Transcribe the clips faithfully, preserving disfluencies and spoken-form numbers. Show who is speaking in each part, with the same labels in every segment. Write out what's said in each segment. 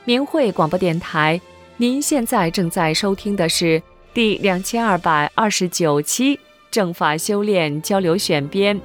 Speaker 1: 明慧广播电台，您现在正在收听的是第两千二百二十九期正法修炼交流选编。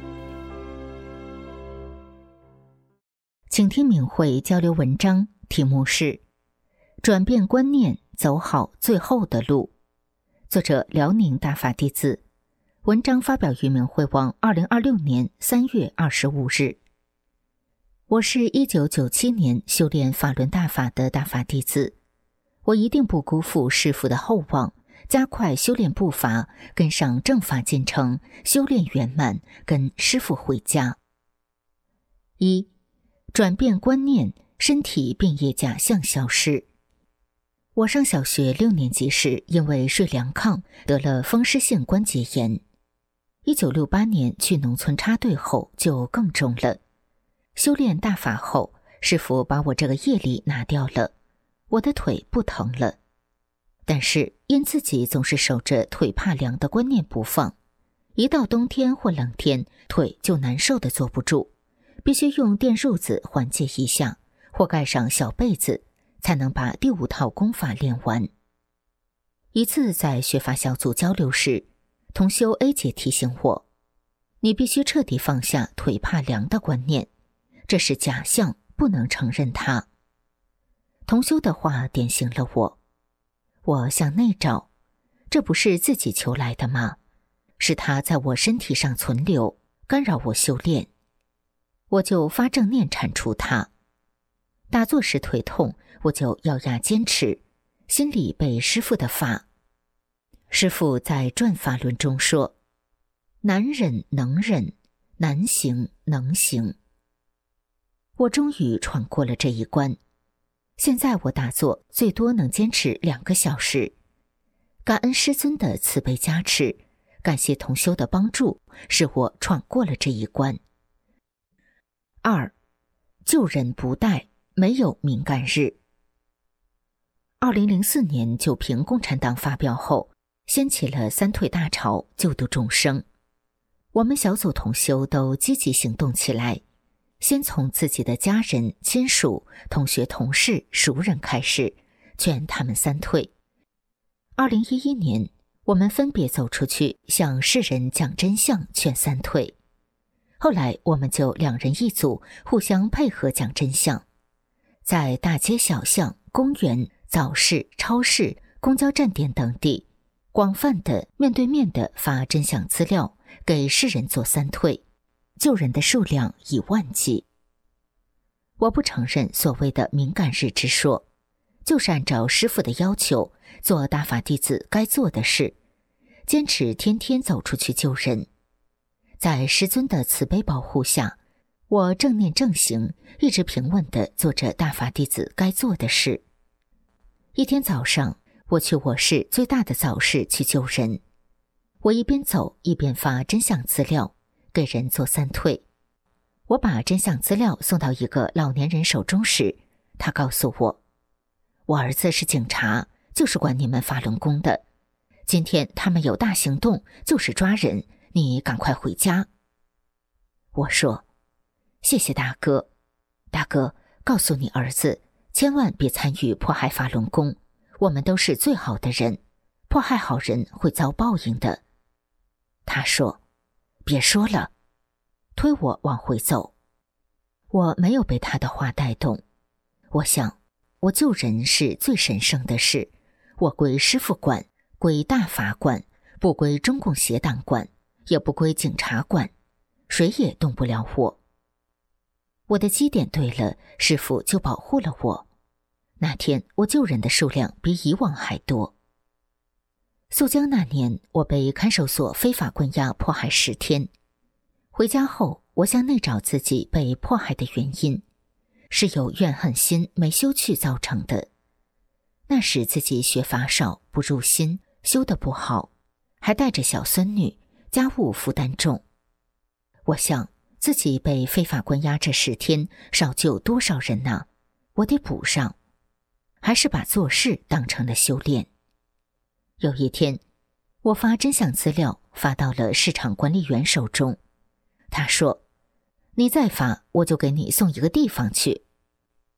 Speaker 2: 请听明慧交流文章，题目是转变观念，走好最后的路。作者辽宁大法弟子，文章发表于明慧网二零二六年三月二十五日。我是一九九七年修炼法轮大法的大法弟子，我一定不辜负师父的厚望，加快修炼步伐，跟上正法进程，修炼圆满，跟师父回家。一、转变观念，身体病业假象消失。我上小学六年级时，因为睡凉炕得了风湿性关节炎。一九六八年去农村插队后就更重了。修炼大法后，师父把我这个业力拿掉了，我的腿不疼了。但是因自己总是守着腿怕凉的观念不放，一到冬天或冷天，腿就难受的坐不住，必须用电褥子缓解一下，或盖上小被子，才能把第五套功法练完。一次在学法小组交流时，同修 A 姐提醒我，你必须彻底放下腿怕凉的观念，这是假象，不能承认它。同修的话点醒了我，我向内找，这不是自己求来的吗？是它在我身体上存留，干扰我修炼。我就发正念铲除它。打坐时腿痛，我就咬牙坚持，心里被师父的法。师父在转法轮中说，难忍能忍，难行能行。我终于闯过了这一关，现在我打坐最多能坚持两个小时。感恩师尊的慈悲加持，感谢同修的帮助，使我闯过了这一关。二、救人不怠，没有敏感日。二零零四年九评共产党发表后，掀起了三退大潮，救度众生。我们小组同修都积极行动起来，先从自己的家人、亲属、同学、同事、熟人开始，劝他们三退。二零一一年，我们分别走出去，向世人讲真相，劝三退。后来我们就两人一组，互相配合讲真相，在大街小巷、公园、早市、超市、公交站点等地，广泛的面对面的发真相资料，给世人做三退，救人的数量以万计。我不承认所谓的敏感日之说，就是按照师父的要求，做大法弟子该做的事，坚持天天走出去救人。在师尊的慈悲保护下，我正念正行，一直平稳地做着大法弟子该做的事。一天早上，我去我市最大的早市去救人。我一边走一边发真相资料，给人做三退。我把真相资料送到一个老年人手中时，他告诉我，我儿子是警察，就是管你们法轮功的。今天他们有大行动，就是抓人，你赶快回家。我说，谢谢大哥。大哥，告诉你儿子，千万别参与迫害法轮功，我们都是最好的人，迫害好人会遭报应的。他说，别说了，推我往回走。我没有被他的话带动，我想，我救人是最神圣的事，我归师父管，归大法管，不归中共邪党管，也不归警察管，谁也动不了我。我的基点对了，师父就保护了我。那天我救人的数量比以往还多。肃江那年，我被看守所非法关押迫害十天。回家后，我向内找自己被迫害的原因，是有怨恨心没修去造成的。那时自己学法少，不入心，修得不好，还带着小孙女，家务负担重。我想自己被非法关押这十天，少救多少人呢？我得补上，还是把做事当成了修炼。有一天，我发真相资料发到了市场管理员手中，他说，你再发，我就给你送一个地方去。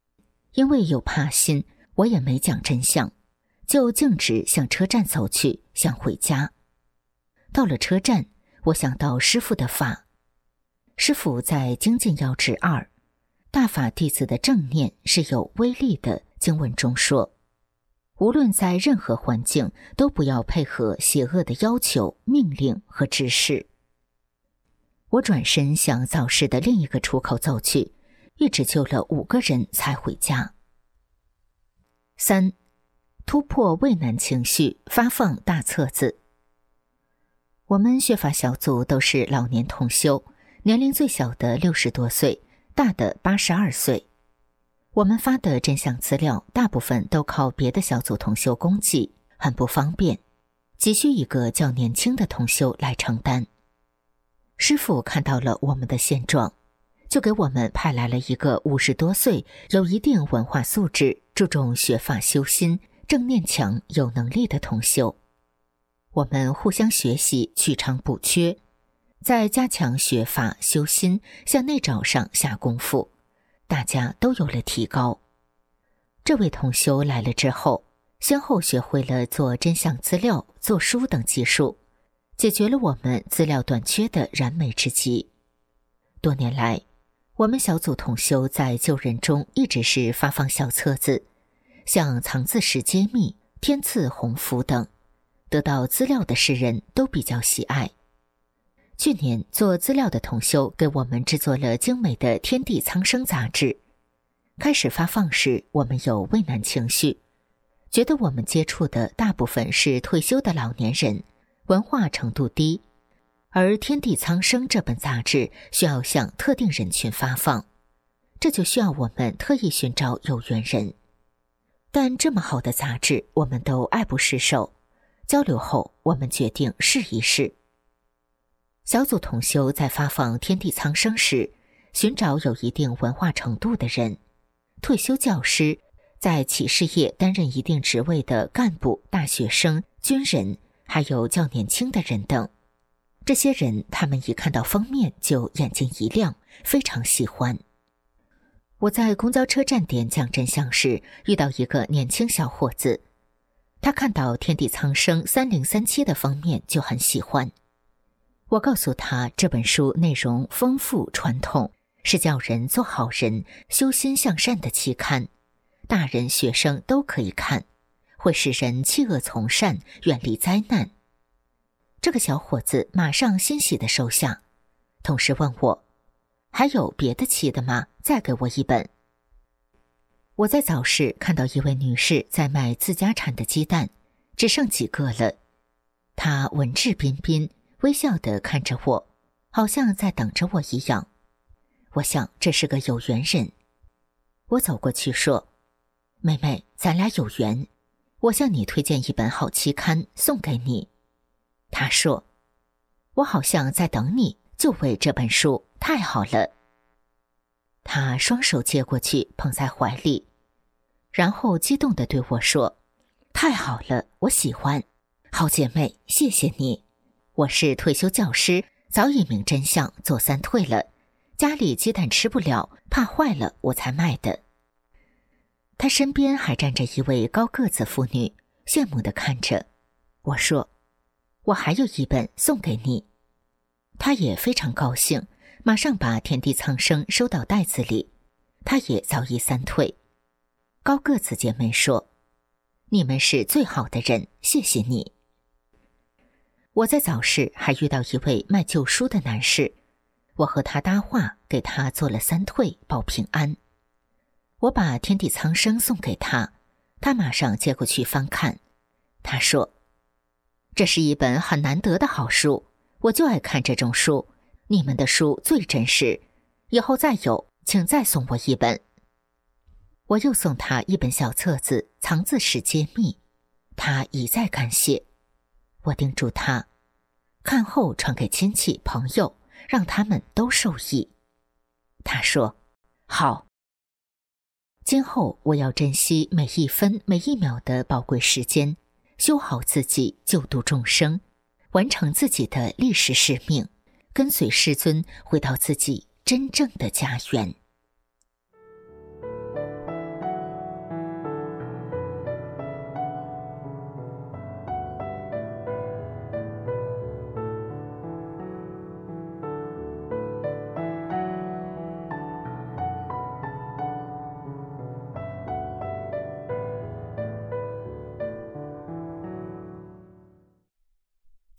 Speaker 2: 因为有怕心，我也没讲真相，就径直向车站走去，想回家。到了车站，我想到师父的法。师父在精进要旨二大法弟子的正念是有威力的经文中说，无论在任何环境，都不要配合邪恶的要求、命令和指示。我转身向早市的另一个出口走去，一直救了五个人才回家。三、突破畏难情绪，发放大册子。我们学法小组都是老年同修，年龄最小的六十多岁，大的八十二岁。我们发的真相资料大部分都靠别的小组同修供给，很不方便，急需一个较年轻的同修来承担。师父看到了我们的现状，就给我们派来了一个五十多岁、有一定文化素质、注重学法修心、正念强、有能力的同修。我们互相学习，取长补缺，在加强学法修心、向内找上下功夫，大家都有了提高。这位同修来了之后，先后学会了做真相资料、做书等技术，解决了我们资料短缺的燃眉之急。多年来，我们小组同修在救人中一直是发放小册子，像藏字石揭秘、天赐鸿福等，得到资料的世人都比较喜爱。去年做资料的同修给我们制作了精美的《天地苍生》杂志。开始发放时，我们有畏难情绪，觉得我们接触的大部分是退休的老年人，文化程度低，而《天地苍生》这本杂志需要向特定人群发放，这就需要我们特意寻找有缘人。但这么好的杂志，我们都爱不释手。交流后，我们决定试一试。小组同修在发放《天地苍生》时，寻找有一定文化程度的人，退休教师，在企事业担任一定职位的干部、大学生、军人，还有较年轻的人等。这些人，他们一看到封面就眼睛一亮，非常喜欢。我在公交车站点讲真相时，遇到一个年轻小伙子，他看到《天地苍生》三零三七的封面就很喜欢。我告诉他，这本书内容丰富传统，是教人做好人、修心向善的期刊，大人学生都可以看，会使人弃恶从善，远离灾难。这个小伙子马上欣喜地收下，同时问我，还有别的期的吗？再给我一本。我在早市看到一位女士在卖自家产的鸡蛋，只剩几个了。她文质彬彬，微笑地看着我，好像在等着我一样。我想这是个有缘人。我走过去说，妹妹，咱俩有缘，我向你推荐一本好期刊送给你。她说，我好像在等你，就为这本书，太好了。她双手接过去，捧在怀里，然后激动地对我说，太好了，我喜欢。好姐妹，谢谢你。我是退休教师，早已明真相，做三退了，家里鸡蛋吃不了，怕坏了我才卖的。他身边还站着一位高个子妇女，羡慕地看着。我说，我还有一本送给你。他也非常高兴，马上把《天地苍生》收到袋子里。他也早已三退。高个子姐妹说，你们是最好的人，谢谢你。我在早市还遇到一位卖旧书的男士，我和他搭话，给他做了三退，保平安。我把《天地苍生》送给他，他马上接过去翻看。他说，这是一本很难得的好书，我就爱看这种书，你们的书最真实，以后再有，请再送我一本。我又送他一本小册子《藏字石揭秘》，他一再感谢。我叮嘱他，看后传给亲戚朋友，让他们都受益。他说，好。今后我要珍惜每一分每一秒的宝贵时间，修好自己，救度众生，完成自己的历史使命，跟随师尊回到自己真正的家园。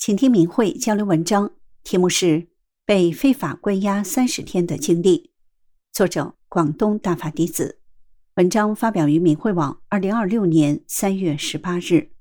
Speaker 3: 请听明慧交流文章，题目是被非法关押三十天的经历，作者广东大法弟子。文章发表于明慧网二零二六年三月十八日。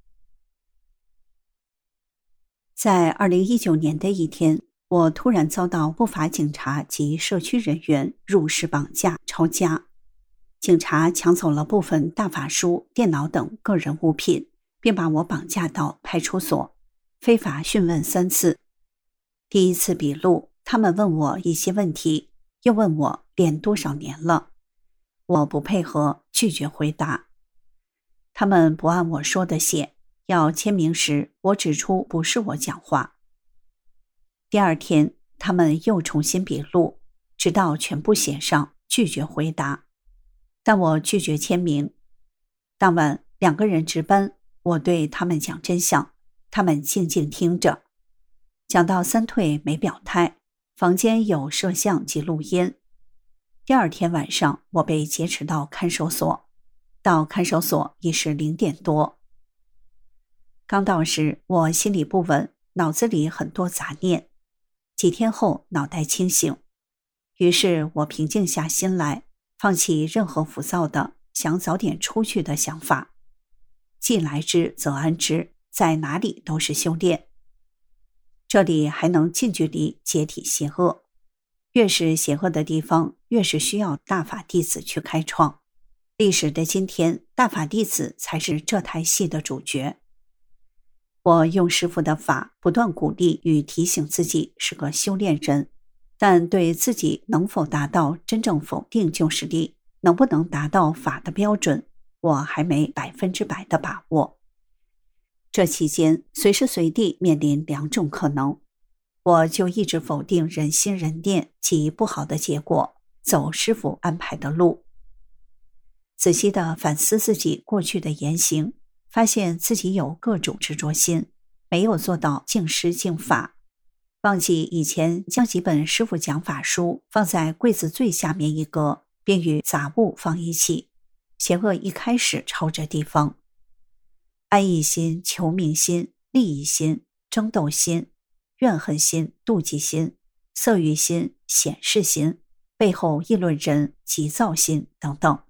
Speaker 3: 在二零一九年的一天，我突然遭到不法警察及社区人员入室绑架抄家。警察抢走了部分大法书、电脑等个人物品，并把我绑架到派出所，非法讯问三次。第一次笔录，他们问我一些问题，又问我练多少年了。我不配合，拒绝回答。他们不按我说的写，要签名时，我指出不是我讲话。第二天，他们又重新笔录，直到全部写上，拒绝回答。但我拒绝签名。当晚，两个人值班，我对他们讲真相，他们静静听着。讲到三退没表态，房间有摄像及录音。第二天晚上，我被劫持到看守所，到看守所已是零点多。刚到时，我心里不稳，脑子里很多杂念。几天后，脑袋清醒，于是我平静下心来，放弃任何浮躁的想早点出去的想法。既来之则安之，在哪里都是修炼。这里还能近距离解体邪恶，越是邪恶的地方，越是需要大法弟子去开创。历史的今天，大法弟子才是这台戏的主角。我用师父的法，不断鼓励与提醒自己是个修炼人，但对自己能否达到真正否定旧实力，能不能达到法的标准，我还没百分之百的把握。这期间，随时随地面临两种可能，我就一直否定人心人念及不好的结果，走师父安排的路。仔细地反思自己过去的言行，发现自己有各种执着心，没有做到敬师敬法，忘记以前将几本师父讲法书放在柜子最下面一格，并与杂物放一起。邪恶一开始朝这地方。安逸心、求名心、利益心、争斗心、怨恨心、妒忌心、色欲心、显示心、背后议论人、急躁心等等。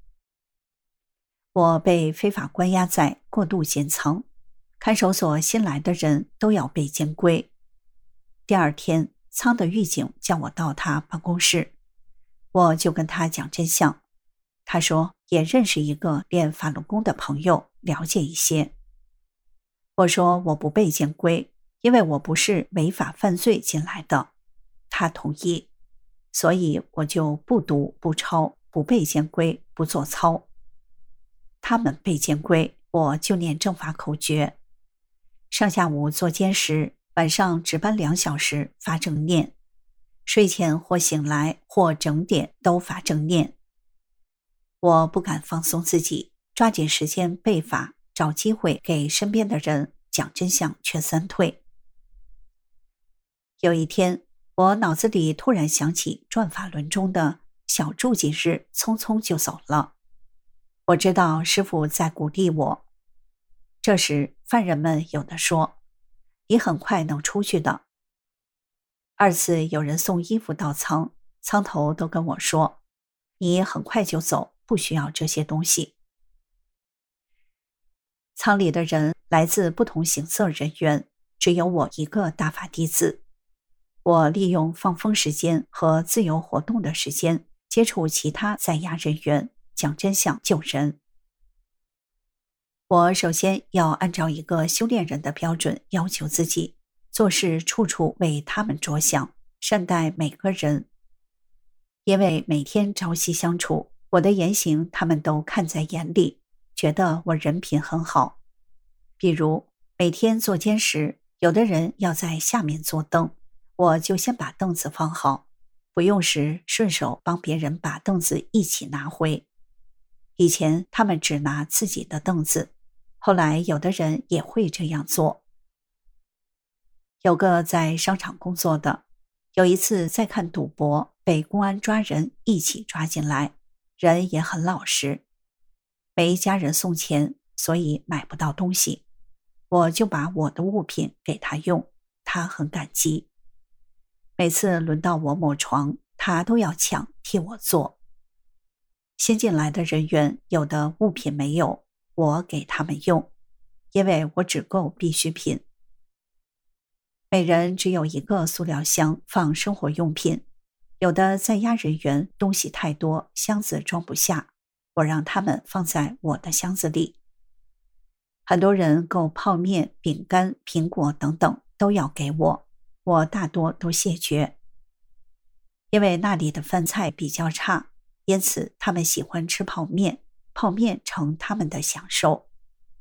Speaker 3: 我被非法关押在过渡监仓，看守所新来的人都要被监归。第二天，仓的狱警叫我到他办公室，我就跟他讲真相。他说也认识一个练法轮功的朋友，了解一些。我说我不被监归，因为我不是违法犯罪进来的。他同意，所以我就不读不抄，不被监归，不做操。他们被监归，我就念正法口诀。上下午做监时，晚上值班两小时发正念，睡前或醒来或整点都发正念。我不敢放松自己，抓紧时间背法，找机会给身边的人讲真相，劝三退。有一天，我脑子里突然想起转法轮中的小住几日，匆匆就走了。我知道师父在鼓励我。这时犯人们有的说，你很快能出去的。二次有人送衣服到仓，仓头都跟我说，你很快就走，不需要这些东西。仓里的人来自不同形色人员，只有我一个大法弟子。我利用放风时间和自由活动的时间，接触其他在押人员，讲真相救人。我首先要按照一个修炼人的标准要求自己，做事处处为他们着想，善待每个人。因为每天朝夕相处，我的言行他们都看在眼里，觉得我人品很好。比如每天做监时，有的人要在下面坐凳，我就先把凳子放好，不用时顺手帮别人把凳子一起拿回。以前他们只拿自己的凳子，后来有的人也会这样做。有个在商场工作的，有一次在看赌博，被公安抓人一起抓进来，人也很老实，没家人送钱，所以买不到东西。 我就把我的物品给他用，他很感激。每次轮到我抹床，他都要抢替我做。新进来的人员有的物品没有，我给他们用，因为我只够必需品。每人只有一个塑料箱放生活用品，有的在押人员东西太多，箱子装不下，我让他们放在我的箱子里。很多人购泡面、饼干、苹果等等都要给我，我大多都谢绝。因为那里的饭菜比较差，因此他们喜欢吃泡面，泡面成他们的享受。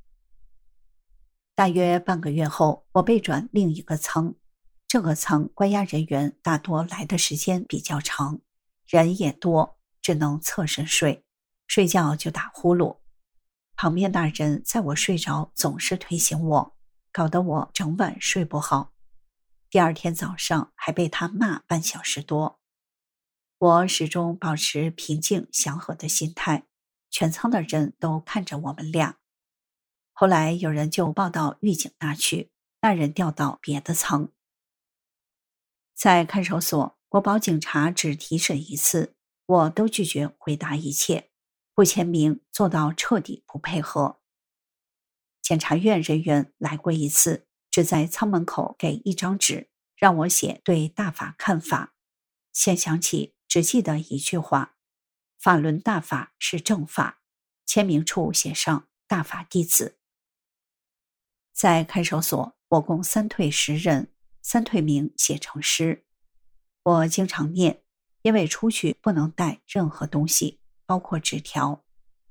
Speaker 3: 大约半个月后，我被转另一个舱。这个舱关押人员大多来的时间比较长，人也多，只能侧身睡，睡觉就打呼噜。旁边那人在我睡着总是推醒我，搞得我整晚睡不好。第二天早上还被他骂半小时多。我始终保持平静祥和的心态，全舱的人都看着我们俩。后来有人就报到狱警那去，那人调到别的舱。在看守所，国保警察只提审一次，我都拒绝回答一切，不签名，做到彻底不配合。检察院人员来过一次，只在舱门口给一张纸，让我写对大法看法。现想起，只记得一句话：法轮大法是正法，签名处写上大法弟子。在看守所，我共三退十人，三退名写成诗。我经常念，因为出去不能带任何东西，包括纸条。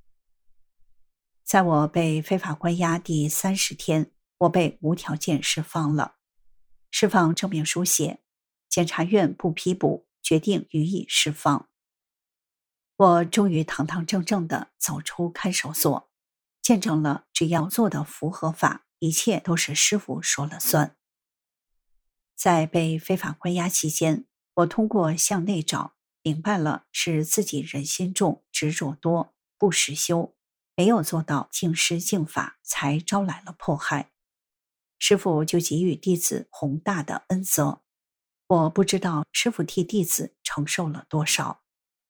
Speaker 3: 在我被非法关押第三十天，我被无条件释放了。释放证明书写，检察院不批捕，决定予以释放。我终于堂堂正正地走出看守所，见证了只要做的符合法，一切都是师父说了算。在被非法关押期间，我通过向内找，明白了是自己人心重，执着多，不实修，没有做到敬师敬法，才招来了迫害。师父就给予弟子宏大的恩泽，我不知道师父替弟子承受了多少。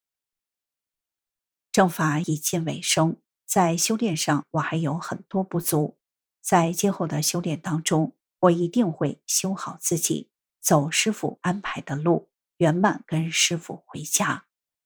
Speaker 3: 正法已近尾声，在修炼上我还有很多不足，在今后的修炼当中，我一定会修好自己，走师父安排的路，圆满跟师父回家。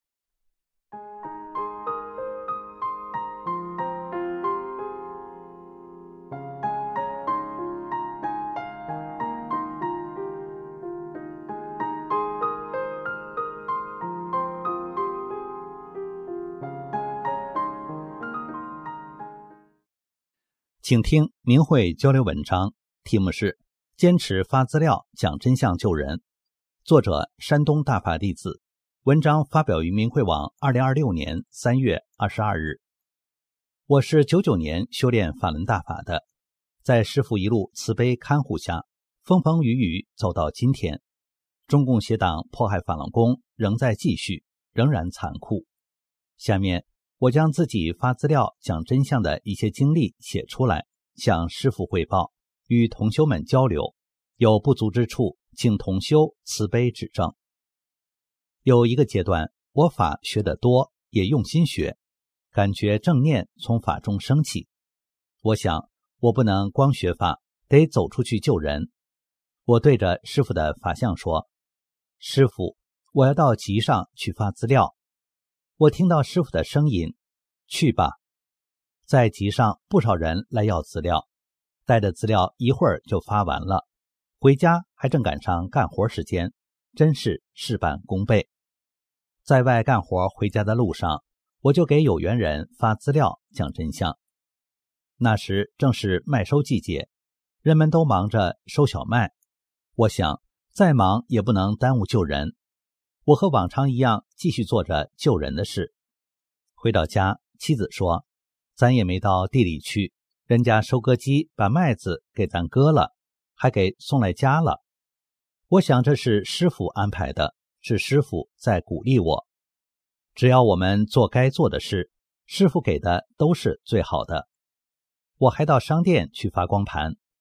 Speaker 4: 请听明慧交流文章，题目是坚持发资料讲真相救人，作者山东大法弟子，文章发表于明慧网二零二六年三月二十二日。我是九九年修炼法轮大法的，在师父一路慈悲看护下，风风雨雨走到今天。中共邪党迫害法轮功仍在继续，仍然残酷。下面我将自己发资料讲真相的一些经历写出来，向师父汇报，与同修们交流，有不足之处请同修慈悲指正。有一个阶段，我法学得多，也用心学，感觉正念从法中升起。我想我不能光学法，得走出去救人。我对着师父的法相说，师父，我要到集上去发资料。我听到师父的声音，去吧。在集上不少人来要资料，带着资料一会儿就发完了，回家还正赶上干活时间，真是事半功倍。在外干活回家的路上，我就给有缘人发资料讲真相。那时正是麦收季节，人们都忙着收小麦，我想再忙也不能耽误救人。我和往常一样继续做着救人的事。回到家，妻子说，咱也没到地里去，人家收割机把麦子给咱割了，还给送来家了。我想这是师父安排的，是师父在鼓励我。只要我们做该做的事，师父给的都是最好的。我还到商店去发光盘，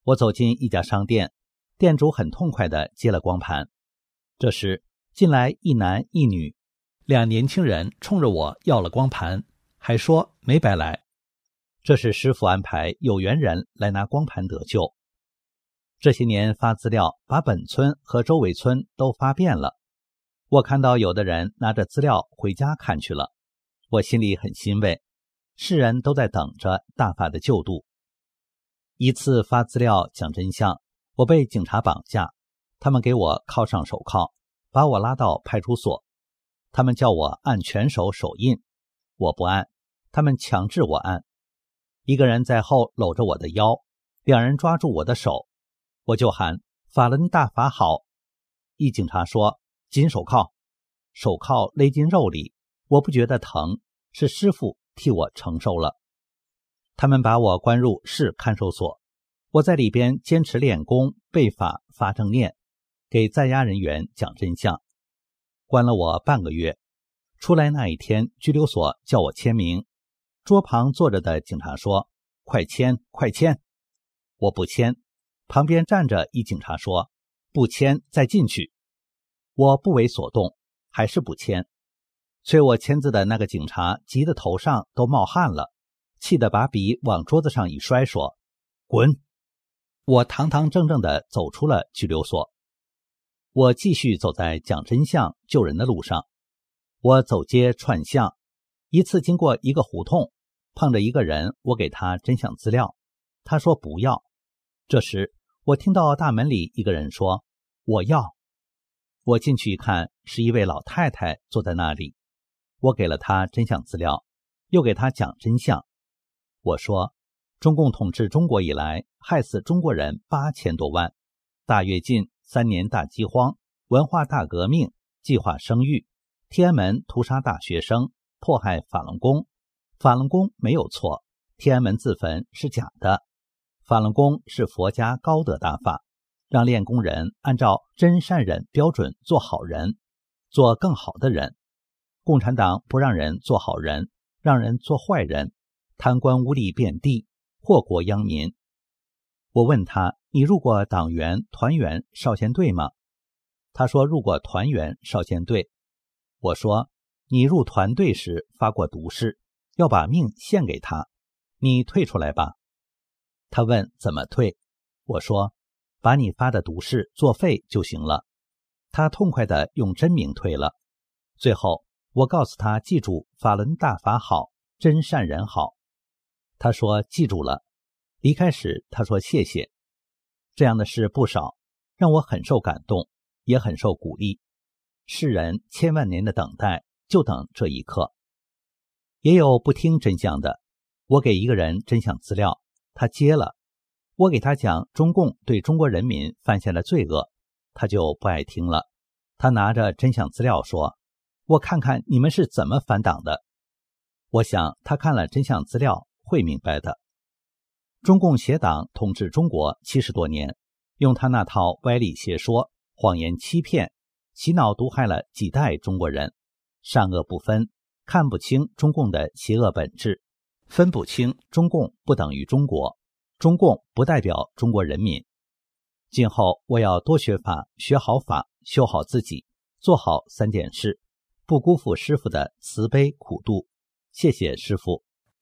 Speaker 4: 我走进一家商店，店主很痛快地接了光盘。这时进来一男一女，俩年轻人冲着我要了光盘，还说没白来。这是师傅安排有缘人来拿光盘得救。这些年发资料把本村和周围村都发遍了，我看到有的人拿着资料回家看去了，我心里很欣慰，世人都在等着大法的救度。一次发资料讲真相，我被警察绑架，他们给我铐上手铐，把我拉到派出所，他们叫我按拳手手印，我不按，他们强制我按。一个人在后搂着我的腰，两人抓住我的手，我就喊法轮大法好。一警察说紧手铐，手铐勒进肉里，我不觉得疼，是师傅替我承受了。他们把我关入市看守所，我在里边坚持练功背法发正念，给在押人员讲真相。关了我半个月，出来那一天拘留所叫我签名，桌旁坐着的警察说快签快签，我不签，旁边站着一警察说不签再进去，我不为所动，还是不签。催我签字的那个警察急得头上都冒汗了，气得把笔往桌子上一摔，说滚。我堂堂正正地走出了拘留所。我继续走在讲真相救人的路上，我走街串巷，一次经过一个胡同，碰着一个人，我给他真相资料，他说不要。这时我听到大门里一个人说我要。我进去一看，是一位老太太坐在那里，我给了她真相资料，又给她讲真相。我说中共统治中国以来，害死中国人八千多万，大跃进、三年大饥荒、文化大革命、计划生育、天安门屠杀大学生、迫害法轮功。法轮功没有错，天安门自焚是假的。法轮功是佛家高德大法，让练功人按照真善忍标准做好人，做更好的人。共产党不让人做好人，让人做坏人，贪官污吏遍地，祸国殃民。我问他，你入过党员、团员、少先队吗？他说入过团员、少先队。我说你入团队时发过毒誓，要把命献给他，你退出来吧。他问怎么退，我说把你发的毒誓作废就行了。他痛快地用真名退了。最后我告诉他记住法轮大法好，真善人好。他说记住了。离开时他说谢谢。这样的事不少，让我很受感动，也很受鼓励。世人千万年的等待，就等这一刻。也有不听真相的，我给一个人真相资料，他接了，我给他讲中共对中国人民犯下的罪恶，他就不爱听了。他拿着真相资料说，我看看你们是怎么反党的。我想他看了真相资料会明白的。中共邪党统治中国七十多年，用他那套歪理邪说、谎言欺骗，洗脑毒害了几代中国人，善恶不分，看不清中共的邪恶本质，分不清中共不等于中国，中共不代表中国人民。今后我要多学法，学好法，修好自己，做好三件事，不辜负师父的慈悲苦度。谢谢师父。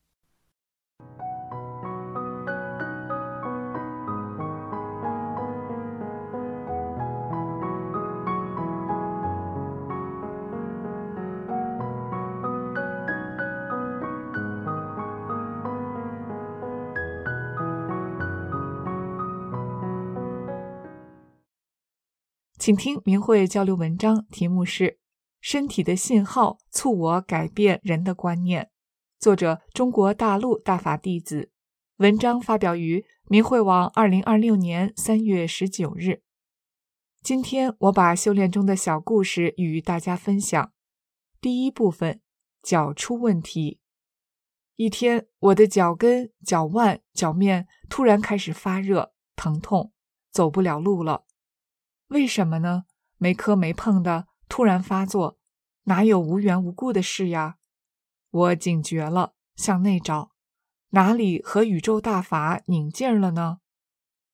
Speaker 5: 请听明慧交流文章，题目是身体的信号促我改变人的观念，作者中国大陆大法弟子，文章发表于明慧网二零二六年三月十九日。今天我把修炼中的小故事与大家分享。第一部分，脚出问题。一天，我的脚跟、脚腕、脚面突然开始发热、疼痛，走不了路了。为什么呢？没磕没碰的突然发作，哪有无缘无故的事呀？我警觉了，向内找，哪里和宇宙大法拧劲儿了呢？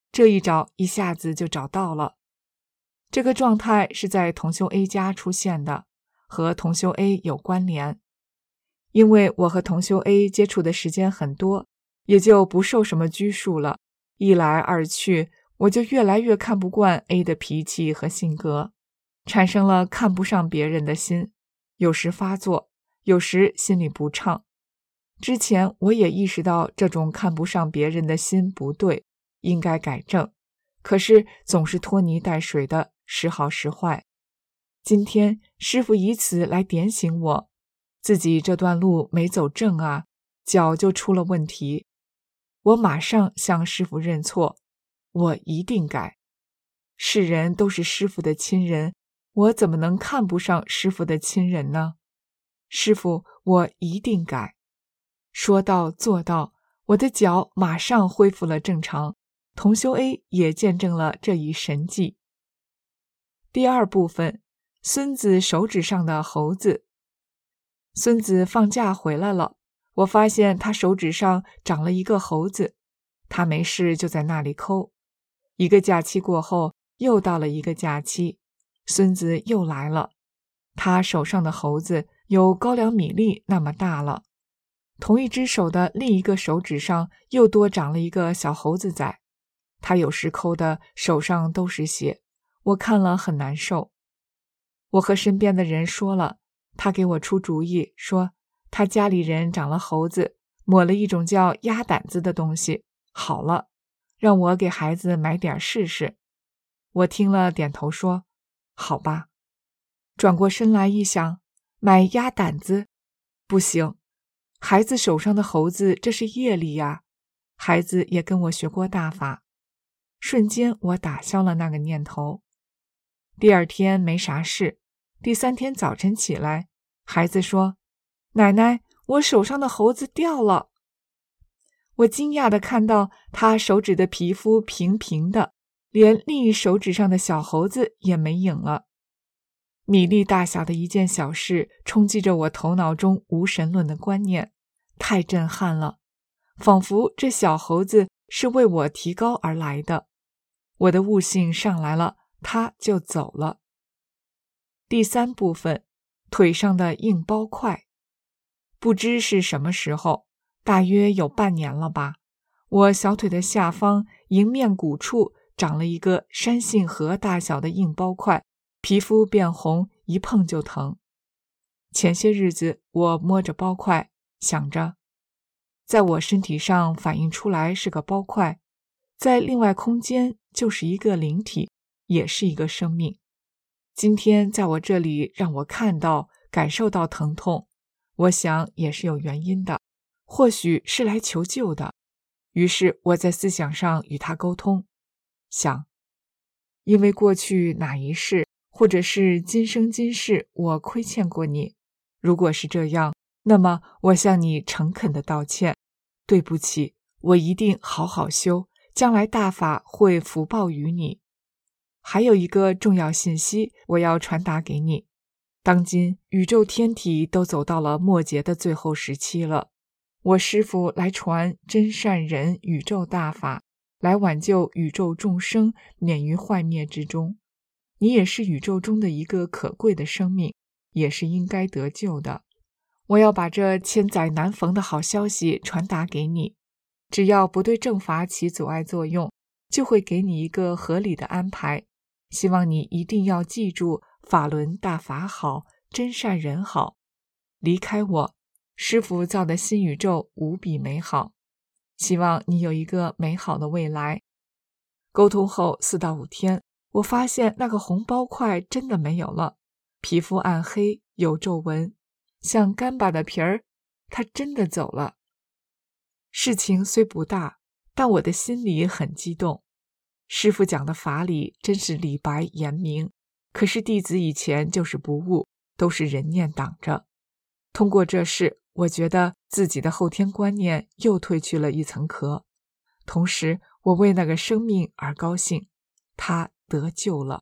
Speaker 5: 这一找一下子就找到了。这个状态是在同修 A 家出现的，和同修 A 有关联。因为我和同修 A 接触的时间很多，也就不受什么拘束了。一来二去，我就越来越看不惯 A 的脾气和性格，产生了看不上别人的心，有时发作，有时心里不畅。之前我也意识到这种看不上别人的心不对，应该改正，可是总是拖泥带水的，时好时坏。今天师父以此来点醒我，自己这段路没走正啊，脚就出了问题。我马上向师父认错，我一定改。世人都是师父的亲人，我怎么能看不上师父的亲人呢？师父，我一定改。说到做到，我的脚马上恢复了正常，同修 A 也见证了这一神迹。第二部分，孙子手指上的猴子。孙子放假回来了，我发现他手指上长了一个猴子，他没事就在那里抠。一个假期过后，又到了一个假期，孙子又来了，他手上的猴子有高粱米粒那么大了。同一只手的另一个手指上又多长了一个小猴子仔，他有时抠的手上都是血，我看了很难受。我和身边的人说了，他给我出主意，说他家里人长了猴子，抹了一种叫鸭胆子的东西，好了，让我给孩子买点试试。我听了点头说，好吧。转过身来一想，买鸭胆子？不行，孩子手上的猴子这是业力呀，孩子也跟我学过大法。瞬间我打消了那个念头。第二天没啥事，第三天早晨起来，孩子说，奶奶，我手上的猴子掉了。我惊讶地看到他手指的皮肤平平的，连另一手指上的小猴子也没影了。米粒大小的一件小事冲击着我头脑中无神论的观念，太震撼了，仿佛这小猴子是为我提高而来的。我的悟性上来了，它就走了。第三部分，腿上的硬包块。不知是什么时候，大约有半年了吧，我小腿的下方迎面骨处长了一个山杏核大小的硬包块，皮肤变红，一碰就疼。前些日子我摸着包块，想着在我身体上反映出来是个包块，在另外空间就是一个灵体，也是一个生命。今天在我这里让我看到感受到疼痛，我想也是有原因的，或许是来求救的。于是我在思想上与他沟通，想因为过去哪一世或者是今生今世我亏欠过你，如果是这样，那么我向你诚恳的道歉，对不起，我一定好好修，将来大法会福报于你。还有一个重要信息我要传达给你，当今宇宙天体都走到了末劫的最后时期了，我师父来传真善忍宇宙大法，来挽救宇宙众生免于坏灭之中。你也是宇宙中的一个可贵的生命，也是应该得救的。我要把这千载难逢的好消息传达给你，只要不对正法起阻碍作用，就会给你一个合理的安排。希望你一定要记住，法轮大法好，真善人好。离开我，师父造的新宇宙无比美好，希望你有一个美好的未来。沟通后四到五天，我发现那个红包块真的没有了，皮肤暗黑，有皱纹，像干巴的皮儿，它真的走了。事情虽不大，但我的心里很激动。师父讲的法理真是理白言明，可是弟子以前就是不悟，都是人念挡着。通过这事，我觉得自己的后天观念又褪去了一层壳，同时我为那个生命而高兴，他得救了。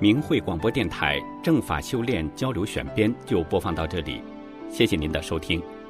Speaker 6: 明慧广播电台正法修炼交流选编就播放到这里，谢谢您的收听。